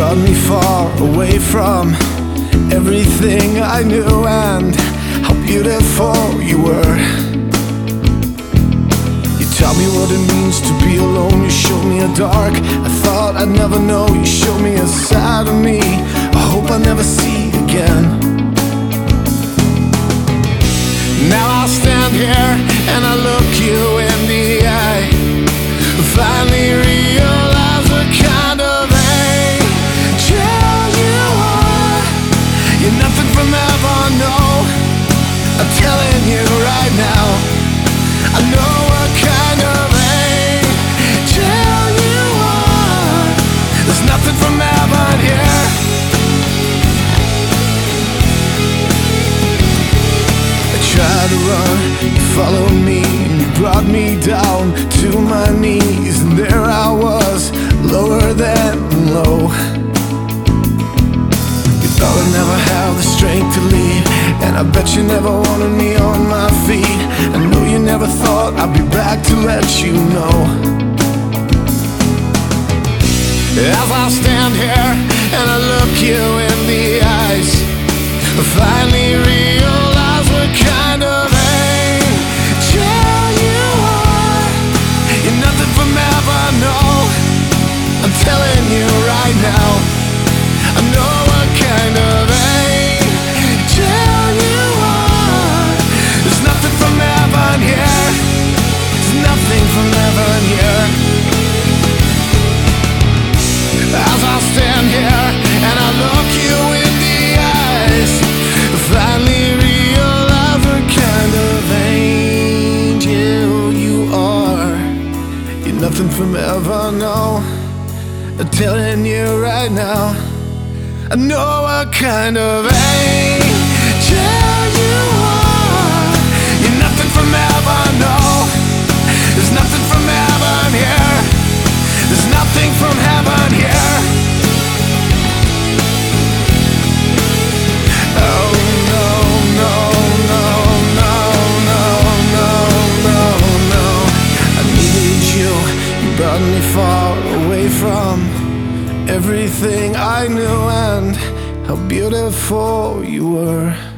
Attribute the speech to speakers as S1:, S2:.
S1: brought me far away from everything I knew and how beautiful you were. You taught me what it means to be alone. You showed me a dark I thought I'd never know. You showed me a side of me I hope I'll never see again. Now I stand here and I look you in the eye, finally realize what kind of angel you are. You're nothing from heaven, no, I'm telling you right now. I know what kind of angel you are. There's nothing from heaven here. Try to run, you followed me, and you brought me down to my knees, and there I was, lower than low. You thought I'd never have the strength to leave, and I bet you never wanted me on my feet. I know you never thought I'd be back to let you know. As I stand here and I look you in the eyes, I finally realize what kind of angel you are. You're nothing from heaven, no, I'm telling you right now. I know what kind of angel you are. There's nothing from heaven here. There's nothing from heaven here. As I stand here and I look you in the eyes, finally realize what kind of angel you are. You're nothing from heaven, no, I'm telling you right now. I know what kind of angel you are. You're nothing from heaven, no, there's nothing from heaven here. There's nothing from heaven here. Oh no, no, no, no, no, no, no, no. I needed you, you brought me far away from everything I knew and how beautiful you were.